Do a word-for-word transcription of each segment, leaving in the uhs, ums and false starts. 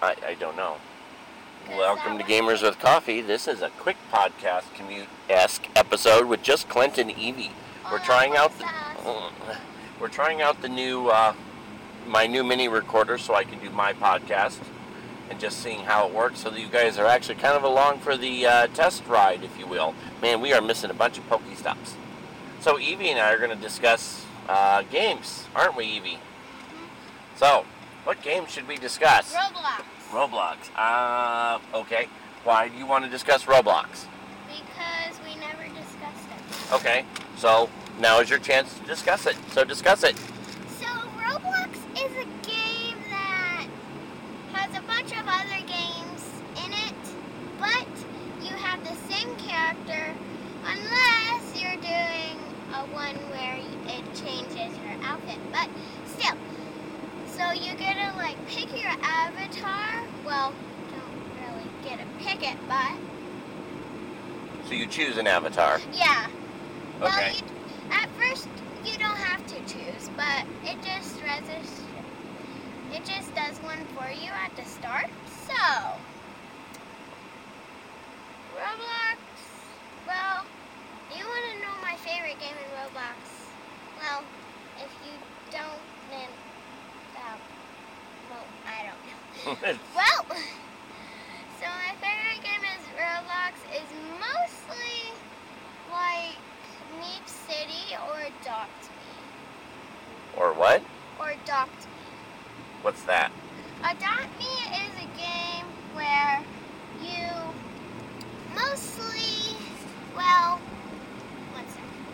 I, I don't know. Welcome to Gamers with Coffee. This is a quick podcast commute-esque episode with just Clint and Evie. We're trying out the uh, we're trying out the new uh, my new mini recorder so I can do my podcast and just seeing how it works so that you guys are actually kind of along for the uh, test ride, if you will. Man, we are missing a bunch of Pokestops. So Evie and I are going to discuss uh, games, aren't we, Evie? Mm-hmm. So, what games should we discuss? Roblox. Roblox. Uh, okay. Why do you want to discuss Roblox? Because we never discussed it. Okay. So, now is your chance to discuss it. So, discuss it. So, Roblox is a game that has a bunch of other games in it, but you have the same character unless you're doing a one where it changes your outfit. But still, so you get to like pick your avatar. Well, don't really get to pick it, but so you choose an avatar. Yeah. Okay. Well, you, at first you don't have to choose, but it just registers. It just does one for you at the start. So, Roblox. Well, you want to know my favorite game in Roblox? Well, if you don't, then um, well, I don't know. Well, so my favorite game is Roblox is mostly like Meep City or Adopt Me. Or what? Or Adopt Me. What's that? Adopt Me is a game where you mostly, well, one second.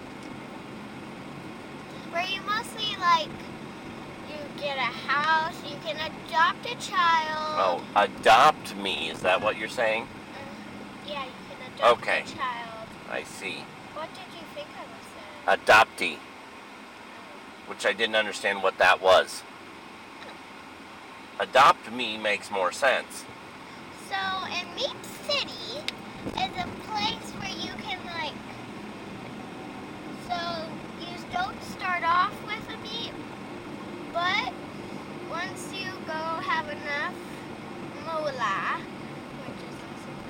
Where you mostly like, you get a house, you can adopt a child. Oh, Adopt Me. Is that what you're saying? Uh, yeah, you can adopt okay. a child. I see. What did you think I was saying? Adoptee. Which I didn't understand what that was. Adopt Me makes more sense. So, in Meep City is a place where you can, like, so you don't start off with a Meep, but once you go have enough moolah, which is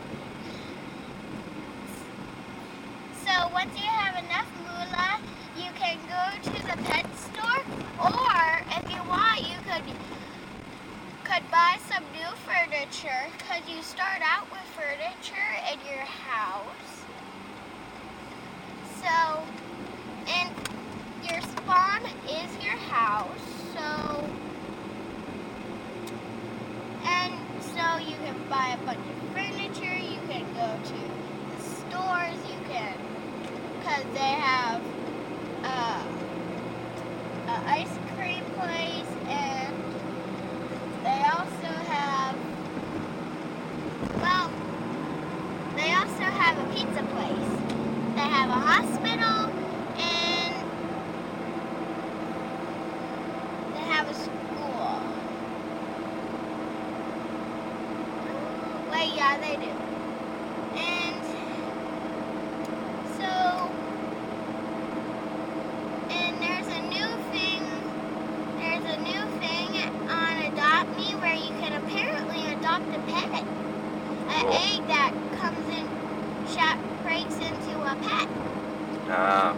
also so once you have enough moolah, you can go to the pet store, or if you want, you could could buy some new furniture, because you start out with furniture in your house. So, and your spawn is your house, so, and so you can buy a bunch of furniture, you can go to the stores, you can, because they have uh, an ice cream place, and they also have, well, they also have a pizza place. They have a hospital, and they have a school. Well, yeah, they do. And so, and there's a new thing, there's a new thing on Adopt Me where you can apparently adopt a pet. An Cool. egg that comes in, shot, breaks into a pet. Ah.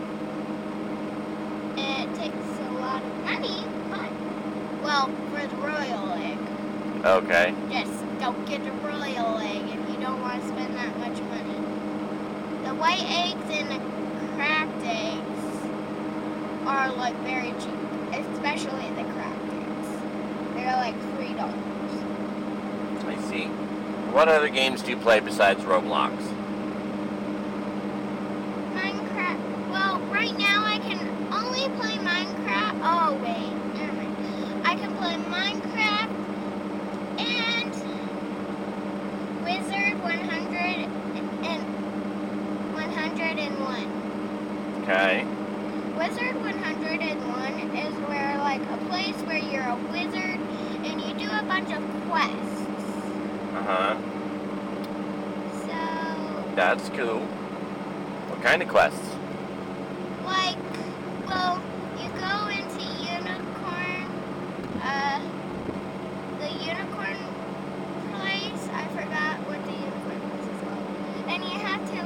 It takes a lot of money, but, well, for the royal egg. Okay. Just don't get the royal egg if you don't want to spend that much money. The white eggs and the cracked eggs are like very cheap, especially the cracked eggs. They're like three dollars. I see. What other games do you play besides Roblox? Minecraft. Well, right now I can only play Minecraft. Oh wait, never mind. I can play Minecraft and Wizard one hundred and one hundred one. Okay. Wizard one hundred one is where like a place where you're a wizard and you do a bunch of quests. Uh-huh. So, That's cool. What kind of quests? like, well, you go into Unicorn, uh, the Unicorn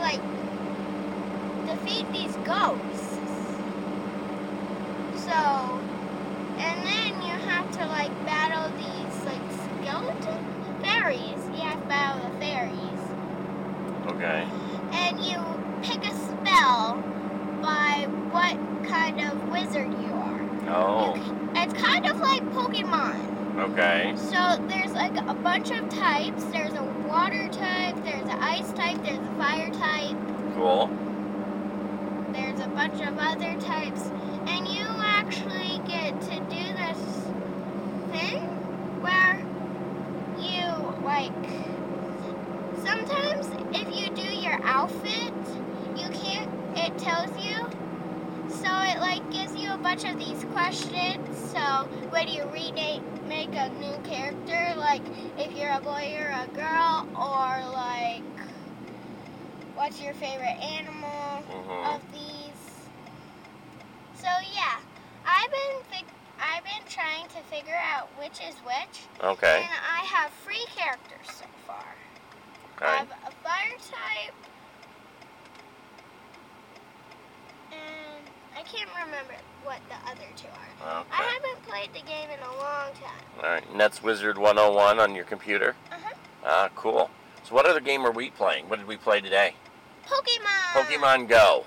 like defeat these ghosts. So, and then you have to like battle these like skeleton fairies. You have to battle the fairies. Okay. And you pick a spell by what kind of wizard you are. Oh. You can, it's kind of like Pokemon. Okay. So there's like a bunch of types. There's a water type, there's an ice type, there's a fire type. Cool. There's a bunch of other types. And you actually get to do this thing where you, like, sometimes if you do your outfit, you can't, it tells you. So it, like, gives you a bunch of these questions. So when you rename, make a new character, like, if you're a boy or a girl, or, like, what's your favorite animal Mm-hmm. of these. So yeah, I've been fig- I've been trying to figure out which is which. Okay. And I have three characters so far. I Okay. have a fire type, and I can't remember what the other two are. Okay. I haven't played the game in a long time. All right. And that's Wizard one oh one on your computer? Uh-huh. Ah, cool. So what other game are we playing? What did we play today? Pokemon! Pokemon Go.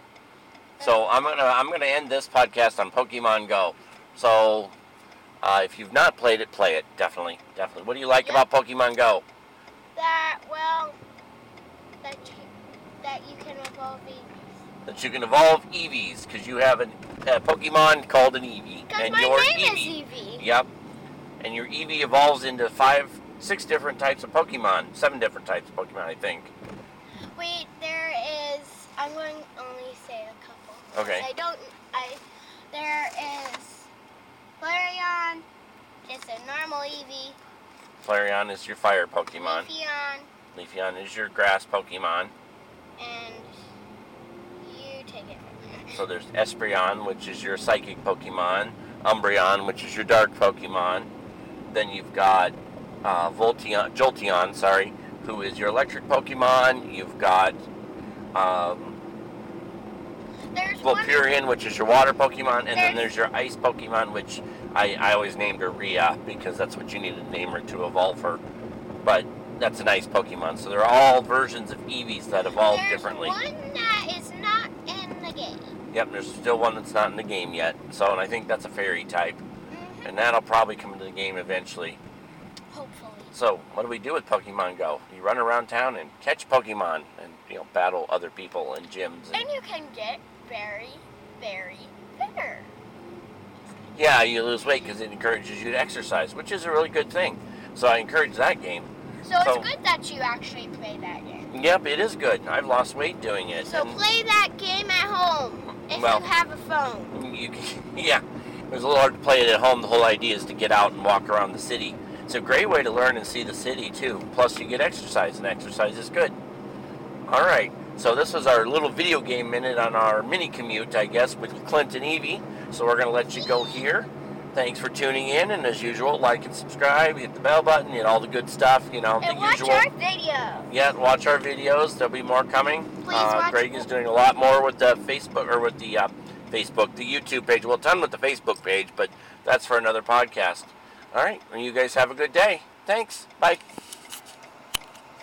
So I'm gonna I'm gonna end this podcast on Pokemon Go. So uh, if you've not played it, play it. Definitely, definitely. What do you like Yep. about Pokemon Go? That, well, that you, that you can evolve Eevees. That you can evolve Eevees because you have an, a Pokemon called an Eevee, Because and my your name Eevee. is Eevee. Yep. And your Eevee evolves into five, six different types of Pokemon, seven different types of Pokemon, I think. Wait, there is. I'm going to only say a couple. Okay. I don't. I. There is Flareon, just a normal Eevee. Flareon is your fire Pokemon. Leafeon, Leafeon is your grass Pokemon. and you take it from here. So there's Espeon, which is your psychic Pokemon. Umbreon, which is your dark Pokemon. Then you've got uh, Volteon, Jolteon, sorry, who is your electric Pokemon. You've got um, There's one. Volpurion, which is your water Pokemon, and then There's- there's your ice Pokemon, which I, I always named her Rhea because that's what you need to name her to evolve her. But that's an ice Pokemon, so they're all versions of Eevees that evolve There's differently. one that is not in the game. Yep, there's still one that's not in the game yet. So, and I think that's a fairy type, Mm-hmm. and that'll probably come into the game eventually. Hopefully. So, what do we do with Pokemon Go? You run around town and catch Pokemon, and you know, battle other people in gyms. And, And you can get very, very fitter. yeah, you lose weight because it encourages you to exercise, which is a really good thing. So, I encourage that game. So it's So- good that you actually play that game. Yep, it is good. I've lost weight doing it. So and play that game at home if Well- you have a phone. You can, yeah, it was a little hard to play it at home. The whole idea is to get out and walk around the city. It's a great way to learn and see the city too. Plus, you get exercise, and exercise is good. All right, so this was our little video game minute on our mini commute, I guess, with Clint and Evie. So we're gonna let you go here. Thanks for tuning in, and as usual, like and subscribe, hit the bell button, and all the good stuff. You know, And the watch usual. our video. Yeah, watch our videos. There'll be more coming. Please uh, watch Greg it. is doing a lot more with the Facebook or with the uh, Facebook, the YouTube page. Well, a ton with the Facebook page, but that's for another podcast. All right, well, you guys have a good day. Thanks. Bye.